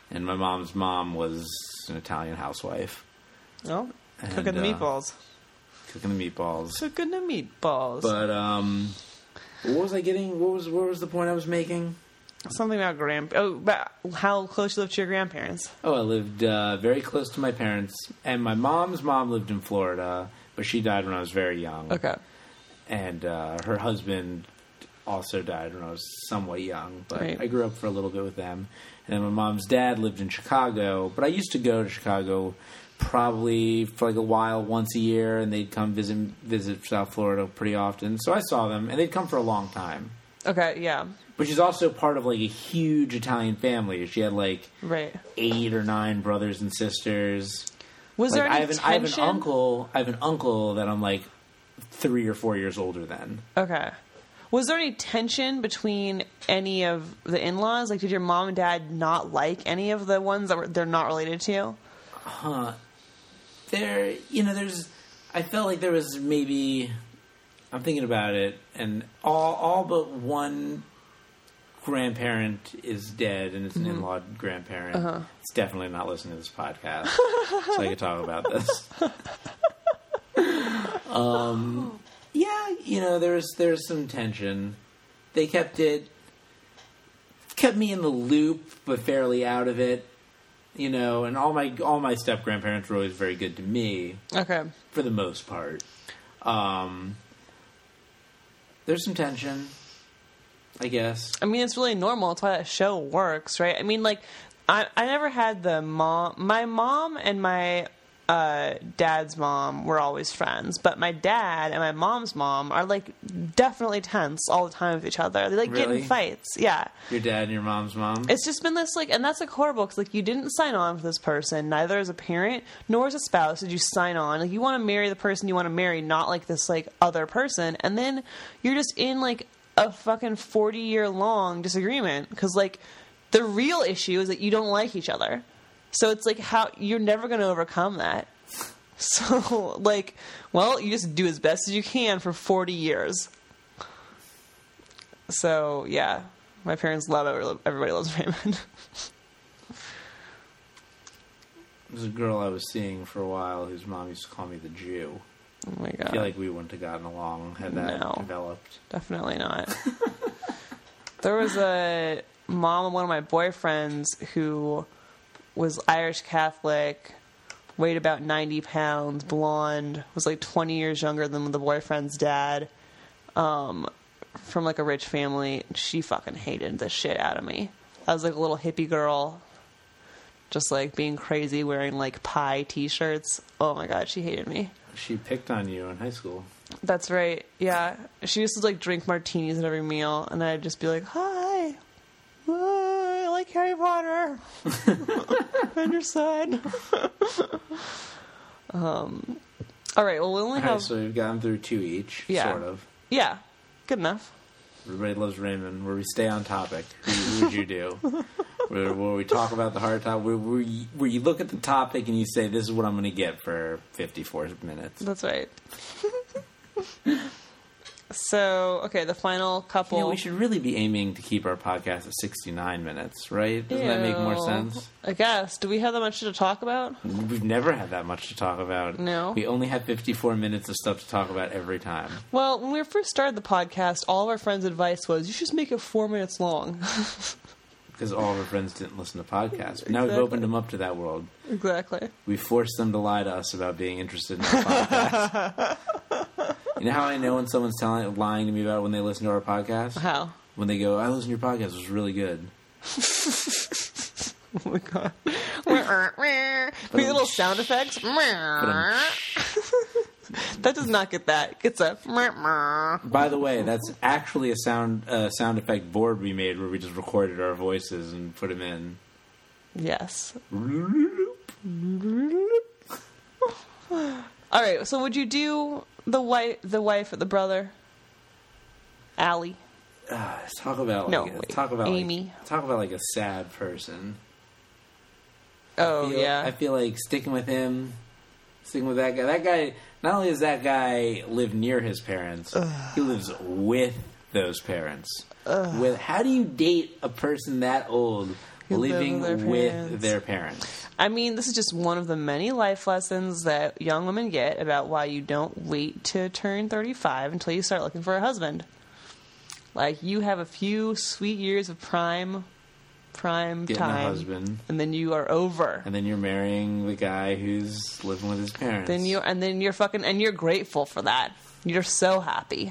and my mom's mom was an Italian housewife. Oh, And, cooking the uh, meatballs. Cooking the meatballs. Cooking the meatballs. But um, what was I getting? What was what was the point I was making? Something about grand. Oh, about how close you live to your grandparents. Oh, I lived uh, very close to my parents, and my mom's mom lived in Florida, but she died when I was very young. Okay. And uh, her husband also died when I was somewhat young, but Right. I grew up for a little bit with them. And then my mom's dad lived in Chicago, but I used to go to Chicago probably for like a while once a year, and they'd come visit visit South Florida pretty often. So I saw them, and they'd come for a long time. Okay, yeah. But she's also part of like a huge Italian family. She had like Right. eight or nine brothers and sisters. Was Like, there any I have an I have an tension? uncle. I have an uncle that I'm like three or four years older than. Okay. Was there any tension between any of the in-laws? Like, did your mom and dad not like any of the ones that were they're not related to you? Huh. There, you know, there's. I felt like there was maybe. I'm thinking about it, and all all but one grandparent is dead, and it's an Mm-hmm. in-law grandparent. Uh-huh. It's definitely not listening to this podcast, so I can talk about this. um, yeah, you know, there's there's some tension. They kept it, kept me in the loop, but fairly out of it. You know, and all my all my step grandparents were always very good to me Okay. for the most part. Um, there's some tension, I guess. I mean, it's really normal. It's why that show works, right? I mean, like, I I never had the mom. My mom and my uh, dad's mom were always friends, but my dad and my mom's mom are like definitely tense all the time with each other. They like get Really? in fights. Yeah, Your dad and your mom's mom. it's just been this like, and that's like horrible because like you didn't sign on for this person, neither as a parent nor as a spouse did you sign on. Like you want to marry the person you want to marry, not like this like other person, and then you're just in like a fucking forty year long disagreement because like the real issue is that you don't like each other. So it's like how you're never going to overcome that. So like, well, you just do as best as you can for forty years. So yeah, my parents love it. Everybody loves Raymond. There's a girl I was seeing for a while whose mom used to call me the Jew. Oh my god. I feel like we wouldn't have gotten along had that No. developed. Definitely not. There was a mom of one of my boyfriends who was Irish Catholic, weighed about ninety pounds, blonde, was like twenty years younger than the boyfriend's dad, um, from like a rich family. She fucking hated the shit out of me. I was like a little hippie girl, just like being crazy, wearing like pie t-shirts. Oh my god, she hated me. She picked on you in high school. That's right. Yeah. She used to like drink martinis at every meal, and I'd just be like, "Hi, oh, I like Harry Potter. On your side." um. All right. Well, we only All right, have. so we've gotten through two each, Yeah. sort of. Yeah. Good enough. Everybody Loves Raymond, where we stay on topic. Who, who would you do? where, where we talk about the hard topic, where, where, you, where you look at the topic and you say, this is what I'm going to get for fifty-four minutes. That's right. So, okay, the final couple. You know, we should really be aiming to keep our podcast at sixty-nine minutes, right? Doesn't that make more Ew. sense? I guess. Do we have that much to talk about? We've never had that much to talk about. No. We only have fifty-four minutes of stuff to talk about every time. Well, when we first started the podcast, all of our friends' advice was, you should just make it four minutes long. Because all of our friends didn't listen to podcasts. But now we've Exactly. opened them up to that world. Exactly. We forced them to lie to us about being interested in our podcast. You know how I know when someone's telling, lying to me about when they listen to our podcast? How? When they go, I listened to your podcast, it was really good. Oh my god. Make little sound effects. That does not get that. It gets a. By the way, that's actually a sound uh, sound effect board we made where we just recorded our voices and put them in. Yes. All right. So, would you do the wife, the wife, or the brother? Allie. Uh, talk about like, No, a- wait. talk about Amy. Like, talk about like a sad person. Oh I feel, yeah. I feel like sticking with him, sticking with that guy. That guy. Not only does that guy live near his parents, he lives with those parents. With how do you date a person that old Who live living with their with parents. their parents. I mean, this is just one of the many life lessons that young women get about why you don't wait to turn thirty-five until you start looking for a husband. Like, you have a few sweet years of prime, prime Getting time, a husband. and then you are over. And then you're marrying the guy who's living with his parents. Then you and then you're fucking and you're grateful for that. You're so happy.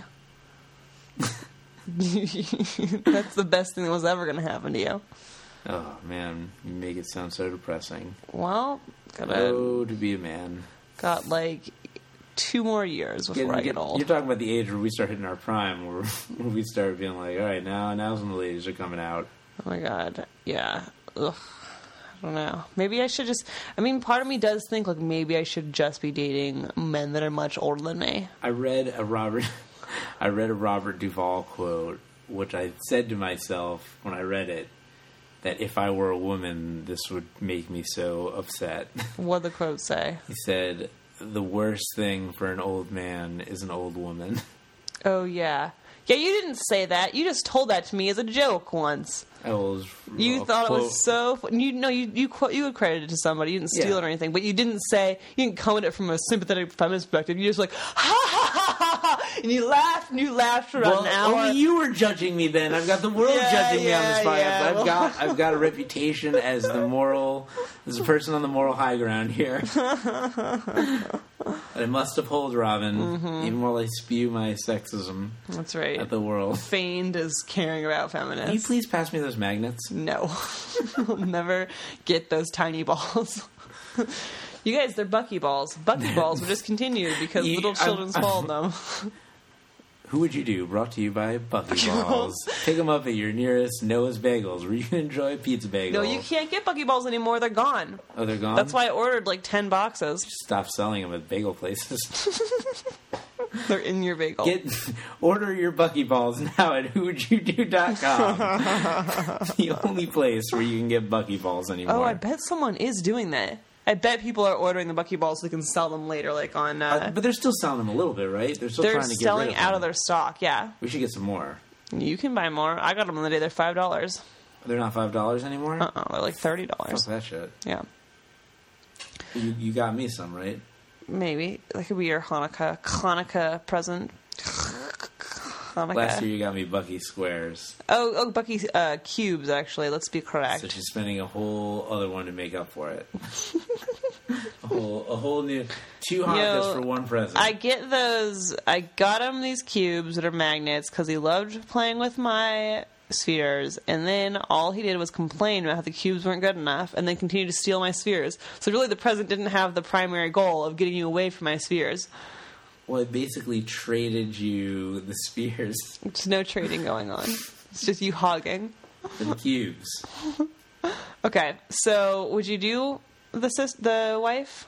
That's the best thing that was ever going to happen to you. Oh, man. You make it sound so depressing. Well, got Oh, to be a man. got like two more years before Getting- I get get- old. You're talking about the age where we start hitting our prime, where, where we start being like, all right, now now's when the ladies are coming out. Oh my god, yeah. Ugh. I don't know. Maybe I should just. I mean, part of me does think like maybe I should just be dating men that are much older than me. I read a Robert, I read a Robert Duvall quote, which I said to myself when I read it, that if I were a woman, this would make me so upset. What'd the quote say? He said, "The worst thing for an old man is an old woman." Oh yeah, yeah. You didn't say that. You just told that to me as a joke once. I was. You well, thought quote, it was so. Fu- you no, you you quote you accredited it to somebody. You didn't steal Yeah. it or anything, but you didn't say. You didn't come at it from a sympathetic feminist perspective. You just like ha ha ha ha ha, and you laughed and you laughed for about Well, an hour. only you were judging me then. I've got the world Yeah, judging me on this yeah, podcast. yeah. I've got I've got a reputation as the moral, as a person on the moral high ground here. I must uphold, Robin, Mm-hmm. even while I spew my sexism That's right. at the world. Feigned as caring about feminists. Can you please pass me those magnets? No. I'll never get those tiny balls. You guys, they're Bucky balls. Bucky balls were discontinued because You- little children I'm- swallowed them. Who Would You Do? Brought to you by Bucky Balls. Pick them up at your nearest Noah's Bagels, where you can enjoy a pizza bagel. No, you can't get Bucky balls anymore. They're gone. Oh, they're gone? That's why I ordered like ten boxes. Stop selling them at bagel places. They're in your bagel. Get order your Bucky Balls now at who would you do dot com. The only place where you can get Bucky Balls anymore. Oh, I bet someone is doing that. I bet people are ordering the Bucky balls so they can sell them later, like on. Uh, Uh, but they're still selling them a little bit, right? They're still they're trying to get selling rid out them. of their stock. Yeah, We should get some more. you can buy more. I got them the other day. They're five dollars. They're not five dollars anymore. Uh uh they're like thirty dollars. Fuck that shit. Yeah, You you got me some, right? maybe that could be your Hanukkah Hanukkah present. Hanukkah. Last year you got me Bucky Squares, Oh, oh, Bucky uh, cubes. Actually, let's be correct. so she's spending a whole other one to make up for it. a whole a whole new two Hanukkahs Yo, for one present. I get those. I got him these cubes that are magnets because he loved playing with my spheres, and then all he did was complain about how the cubes weren't good enough, and then continued to steal my spheres. So really, the present didn't have the primary goal of getting you away from my spheres. Well, it basically traded you the spheres There's no trading going on. It's just you hogging. for the cubes. Okay, so would you do the sis- the wife?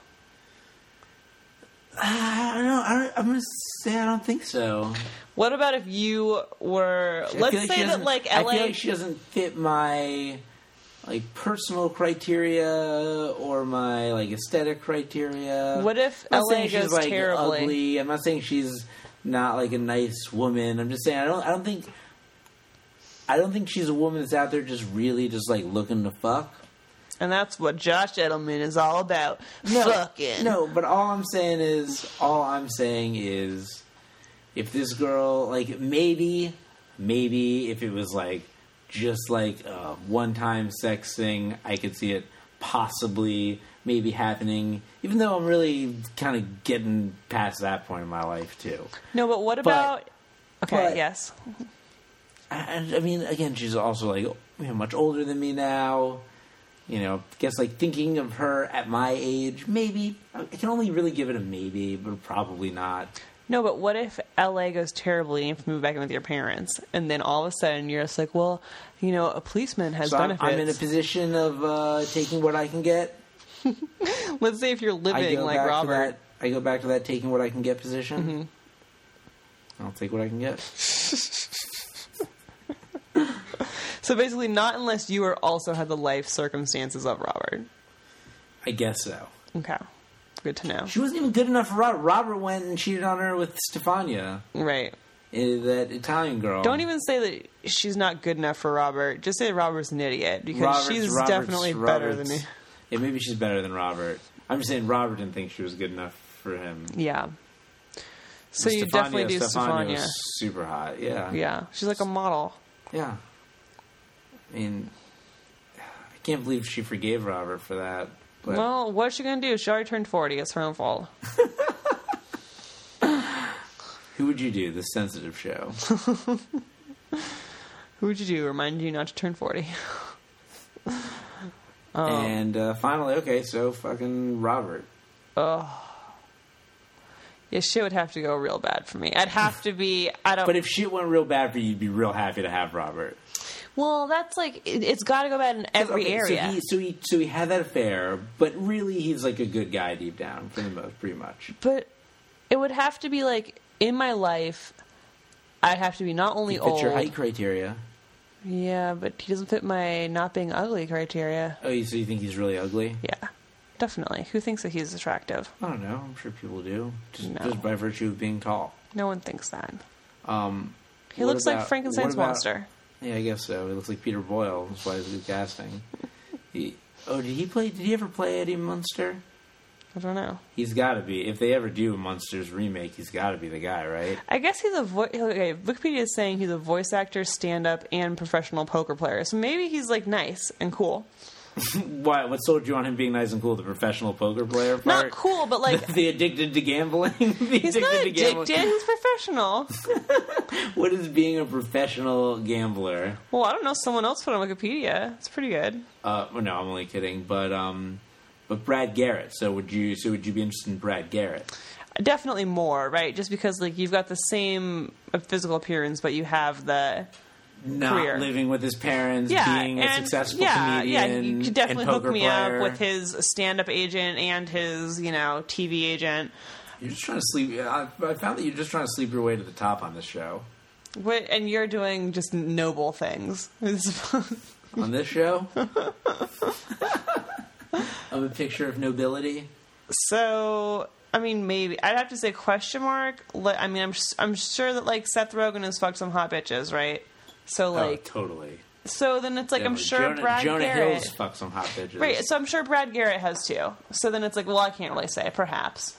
I don't know. I don't, I'm gonna say I don't think so. What about if you were? I feel Let's like she say that doesn't- like I L A. feel like she doesn't fit my like personal criteria or my like aesthetic criteria. What if I'm not L A saying she's goes like terribly? ugly. I'm not saying she's not like a nice woman. I'm just saying I don't. I don't think. I don't think she's a woman that's out there just really just like looking to fuck. And that's what Josh Edelman is all about. No, Fucking. no. But all I'm saying is, all I'm saying is, if this girl, like, maybe, maybe if it was like just like a one-time sex thing, I could see it possibly maybe happening. Even though I'm really kind of getting past that point in my life too. No, but what about? Okay, but- yes. I, I mean, again, she's also like you know, much older than me now. You know, guess like thinking of her at my age, maybe I can only really give it a maybe, but probably not. No, but what if L A goes terribly and you have to move back in with your parents, and then all of a sudden you're just like, well, you know, a policeman has So I'm, benefits. I'm in a position of uh, taking what I can get. Let's say if you're I living go like back Robert. to that. I go back to that taking what I can get position. Mm-hmm. I'll take what I can get. So basically, not unless you are also had the life circumstances of Robert. I guess so. Okay, good to know. She wasn't even good enough for Robert. Robert went and cheated on her with Stefania. Right. Uh, that Italian girl. Don't even say that she's not good enough for Robert. Just say Robert's an idiot, because Robert's, she's Robert's, definitely Robert's, better than me. Yeah, maybe she's better than Robert. I'm just saying Robert didn't think she was good enough for him. Yeah. So you Stefania, definitely do Stefania Stefania. was super hot, yeah. Yeah, she's like a model. Yeah. I mean, I can't believe she forgave Robert for that. But Well, what's she going to do? She already turned forty. It's her own fault. who would you do? The sensitive show. Who would you do? Remind you not to turn forty. um, and uh, finally, okay, so fucking Robert. Oh. Yeah, shit would have to go real bad for me. I'd have to be... I don't... But if shit went real bad for you, you'd be real happy to have Robert. Well, that's like... It, it's got to go bad in every okay, area. So he, so, he, so he had that affair, but really he's like a good guy deep down, for the most, pretty much. But it would have to be like, in my life, I'd have to be not only He fits old... your height criteria. Yeah, but he doesn't fit my not being ugly criteria. Oh, so you think he's really ugly? Yeah, definitely. Who thinks that he's attractive? I don't know. I'm sure people do. Just, No. just by virtue of being tall. No one thinks that. Um, He what looks like about- Frankenstein's what about- monster. Yeah, I guess so. He looks like Peter Boyle. That's why he's good casting. He, oh, did he play? Did he ever play Eddie Munster? I don't know. He's got to be. If they ever do a Munsters remake, he's got to be the guy, right? I guess he's a voice... Okay, Wikipedia is saying he's a voice actor, stand-up, and professional poker player. So maybe he's, like, nice and cool. Why? What sold you on him being nice and cool? The professional poker player part? Not cool, but, like... the, the addicted to gambling? the he's addicted not to addicted. gambling? He's professional. What is being a professional gambler? Well, I don't know. Someone else put on Wikipedia. It's pretty good. Uh, well, no, I'm only kidding. But um, but Brad Garrett. So would you? So would you be interested in Brad Garrett? Definitely more, right? Just because, like, you've got the same physical appearance, but you have the... Not career. living with his parents, Yeah, being a and successful yeah, yeah, comedian, you could definitely and hook poker me player. up with his stand-up agent and his, you know, T V agent. You're just trying to sleep. I, I found that you're just trying to sleep your way to the top on this show. What, and you're doing just noble things. On this show, I'm a picture of nobility. So, I mean, maybe I'd have to say question mark. Li- I mean, I'm I'm sure that like Seth Rogen has fucked some hot bitches, right? So like, oh, totally. So then it's like I'm Definitely. sure Jonah, Brad Jonah Garrett. Hill's fucked some hot bitches. Right, so I'm sure Brad Garrett has too. So then it's like, well, I can't really say. Perhaps.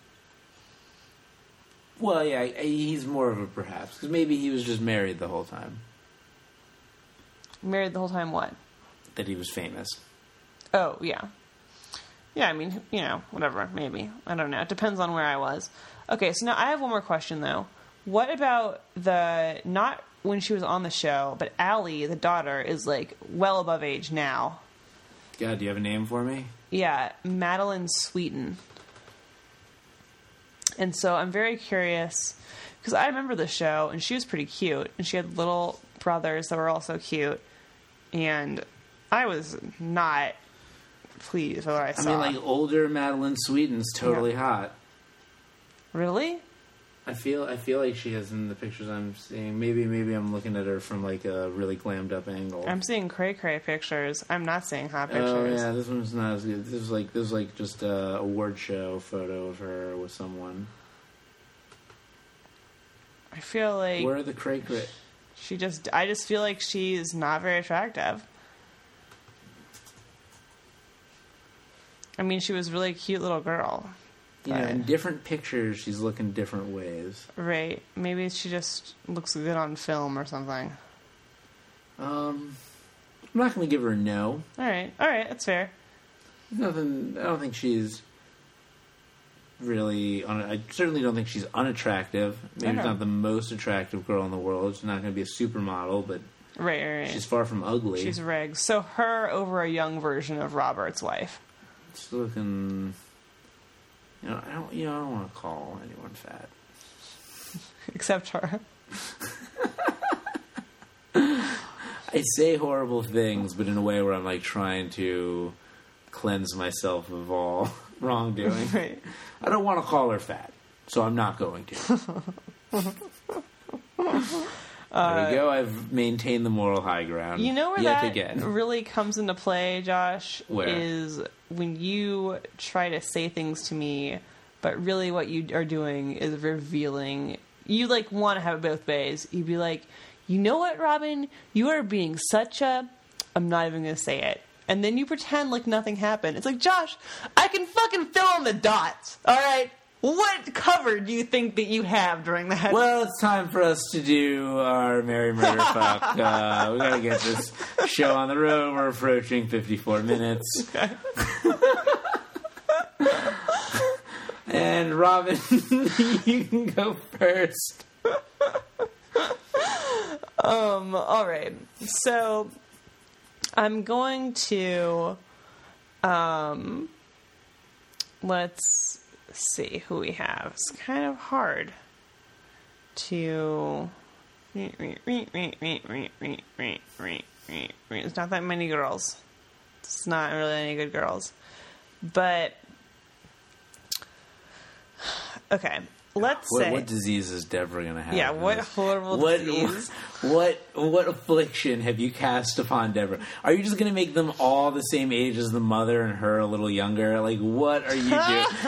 Well, yeah, he's more of a perhaps because maybe he was just married the whole time. Married the whole time. What? That he was famous. Oh yeah, yeah. I mean, you know, whatever. Maybe I don't know. It depends on where I was. Okay, so now I have one more question though. What about the not when she was on the show, but Allie, the daughter, is like well above age now. God, do you have a name for me? Yeah, Madeline Sweeten. And so I'm very curious because I remember the show and she was pretty cute and she had little brothers that were also cute and I was not pleased with what I saw. I mean, like older Madeline Sweeten's totally Yeah. hot. Really? I feel I feel like she is in the pictures I'm seeing. Maybe maybe I'm looking at her from like a really glammed up angle. I'm seeing cray cray pictures. I'm not seeing hot Oh pictures. yeah, this one's not as good. This is like this is like just a award show photo of her with someone. I feel like Where are the cray cray? she just. I just feel like she's not very attractive. I mean, she was a really cute little girl. You know, but- in different pictures, she's looking different ways. Right. Maybe she just looks good on film or something. Um, I'm not going to give her a no. All right. All right. That's fair. Nothing. I don't think she's really. Un- I certainly don't think she's unattractive. Maybe she's Okay. not the most attractive girl in the world. She's not going to be a supermodel, but Right, right, right. she's far from ugly. She's rigged. So her over a young version of Robert's wife. She's looking. You know, I don't. You know, I don't want to call anyone fat. Except her. I say horrible things, but in a way where I'm like trying to cleanse myself of all wrongdoing. Right. I don't want to call her fat, so I'm not going to. There we go. I've maintained the moral high ground. You know where yet that again. really comes into play, Josh? Where? Is when you try to say things to me, but really what you are doing is revealing you like want to have it both ways. You'd be like, you know what, Robin? You are being such a... I'm not even going to say it. And then you pretend like nothing happened. It's like, Josh, I can fucking fill in the dots. All right? What cover do you think that you have during that? Well, it's time for us to do our Merry Murder Fuck. Uh, we gotta get this show on the road. We're approaching fifty-four minutes. Okay. And Robin, you can go first. Um, all right. So I'm going to um let's see who we have. It's kind of hard to There's not that many girls. It's not really any good girls. But okay, let's what, say what disease is Deborah gonna have? Yeah, what horrible what, disease? What what affliction have you cast upon Deborah? Are you just gonna make them all the same age as the mother and her a little younger? Like, what are you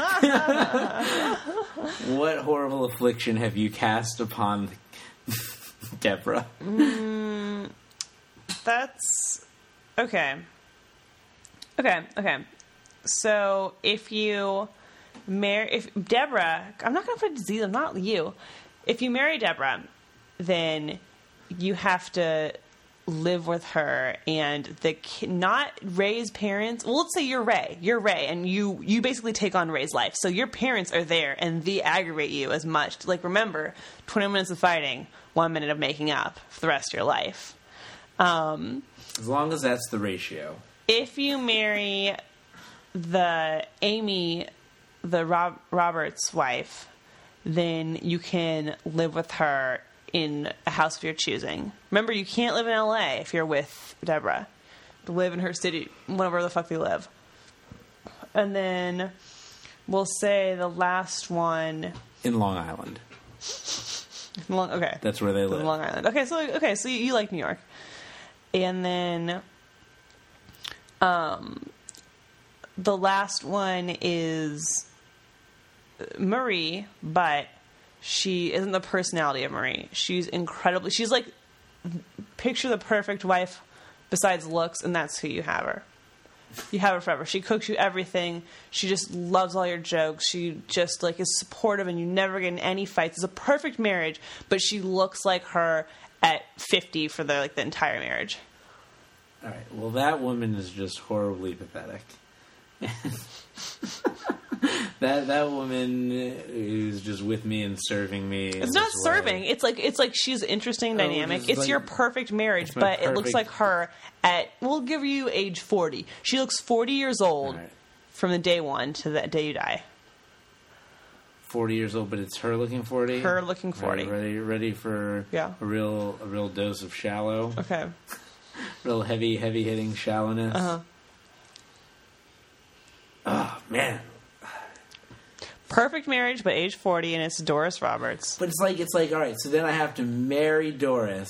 doing? What horrible affliction have you cast upon Deborah? Mm, that's okay. Okay, okay. So if you marry, if Deborah, I'm not going to put disease, I'm not you. If you marry Deborah, then you have to live with her and the ki- not Ray's parents. Well, let's say you're Ray. You're Ray, and you you basically take on Ray's life. So your parents are there, and they aggravate you as much. Like, remember, twenty minutes of fighting, one minute of making up for the rest of your life. Um, as long as that's the ratio. If you marry the Amy, the Rob, Roberts wife, then you can live with her in a house of your choosing. Remember, you can't live in L A if you're with Deborah. To live in her city, wherever the fuck they live. And then we'll say the last one in Long Island. Long, okay, that's where they live. Long Island. Okay, so okay, so you, you like New York, and then um, the last one is Marie, but she isn't the personality of Marie. She's incredibly... She's like... Picture the perfect wife besides looks, and that's who you have her. You have her forever. She cooks you everything. She just loves all your jokes. She just, like, is supportive, and you never get in any fights. It's a perfect marriage, but she looks like her at fifty for the, like, the entire marriage. All right. Well, that woman is just horribly pathetic. That that woman is just with me and serving me. It's not serving. Way. It's like it's like she's interesting, dynamic. Oh, it's like, your perfect marriage, but perfect. It looks like her at. We'll give you age forty. She looks forty years old right. from the day one to the day you die. Forty years old, but it's her looking forty. Her looking forty. Right, ready, ready for yeah. a real a real dose of shallow. Okay. Real heavy, heavy hitting shallowness. Uh huh. Oh man. Perfect marriage, but age forty, and it's Doris Roberts. But it's like, it's like, all right, so then I have to marry Doris.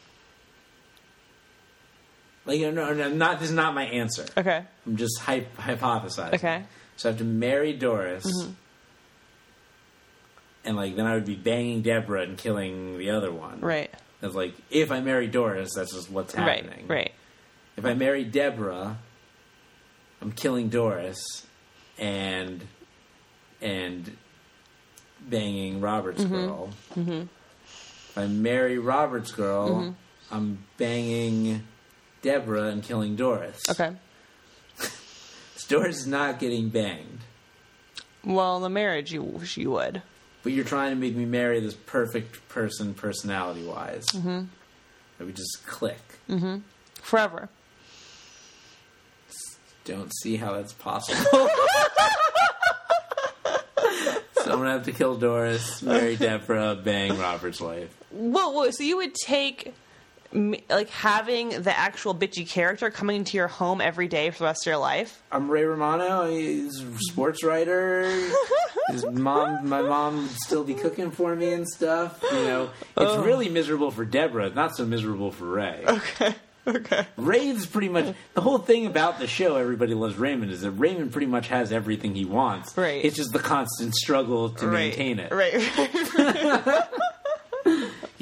Like, no, no, not, this is not my answer. Okay. I'm just hy- hypothesizing. Okay. So I have to marry Doris. Mm-hmm. And, like, then I would be banging Deborah and killing the other one. Right. That's like, if I marry Doris, that's just what's happening. Right, right. If I marry Deborah, I'm killing Doris, and... and banging Robert's mm-hmm. girl. Mm-hmm. If I marry Robert's girl, mm-hmm. I'm banging Deborah and killing Doris. Okay. Doris is not getting banged. Well, in the marriage, you you would. But you're trying to make me marry this perfect person, personality-wise. Mm-hmm. That we just click. Mm-hmm. Forever. Don't see how that's possible. So I'm going to have to kill Doris, marry Deborah, bang Robert's wife. Whoa, whoa, so you would take, like, having the actual bitchy character coming into your home every day for the rest of your life? I'm Ray Romano. He's a sports writer. His mom, my mom would still be cooking for me and stuff. You know, it's oh. really miserable for Deborah, not so miserable for Ray. Okay. Okay. Ray's pretty much... The whole thing about the show, Everybody Loves Raymond, is that Raymond pretty much has everything he wants. Right. It's just the constant struggle to right. maintain it. Right.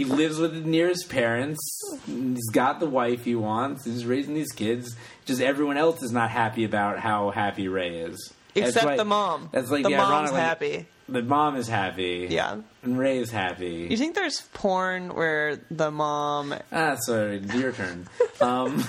lives with near his parents. He's got the wife he wants. He's raising these kids. Just everyone else is not happy about how happy Ray is. Except why, the mom. That's like the the mom's ironic, like, happy. The mom is happy. Yeah. And Ray is happy. You think there's porn where the mom... Ah, sorry. Your turn. Um,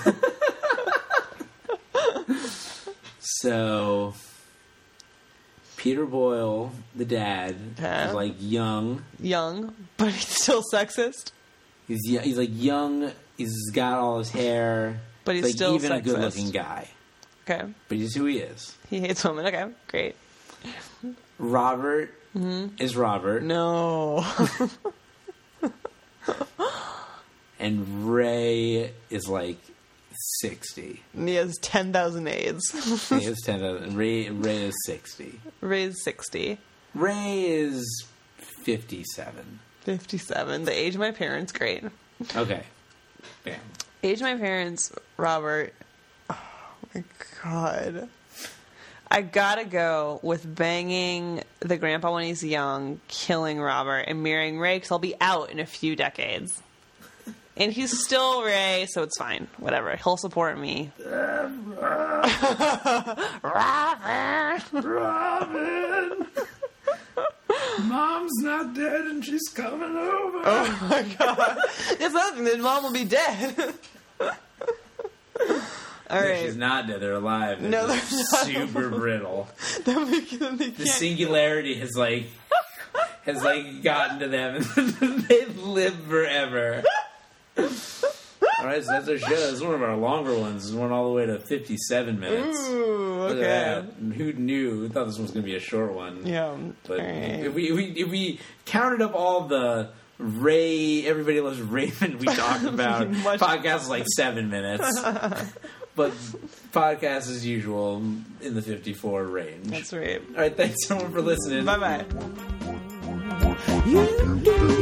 so... Peter Boyle, the dad, Okay. is like young. Young, but he's still sexist. He's y- he's like young. He's got all his hair, But he's like still even sexist. a good-looking guy. Okay. But he's who he is. He hates women. Okay, great. Robert Mm-hmm. is Robert, No. and Ray is like sixty. He has ten thousand AIDS. He is ten. And Ray Ray is sixty. Ray's sixty. Ray is fifty-seven. fifty-seven. The age of my parents, great. Okay. Bam. Age of my parents, Robert. Oh my god. I gotta go with banging the grandpa when he's young, killing Robert, and marrying Ray because I'll be out in a few decades. And he's still Ray, so it's fine. Whatever. He'll support me. Robert! Robin! Mom's not dead and she's coming over. Oh my god. There's nothing. Then mom will be dead. All No, right. she's not dead. They're alive. They're No, just they're not. super brittle. Then we can- they The can't- singularity has like has like gotten to them, and they've lived forever. All right, so that's our show. This is one of our longer ones. This went all the way to fifty-seven minutes. Ooh, Look at okay. that. Who knew? We thought this one was going to be a short one. Yeah. But all right. if we, if we if we counted up all the Ray, Everybody Loves Raymond we talked about, Much- podcast is like seven minutes. But podcast as usual in the fifty-four range. That's right. All right, thanks everyone for listening. Bye bye. You do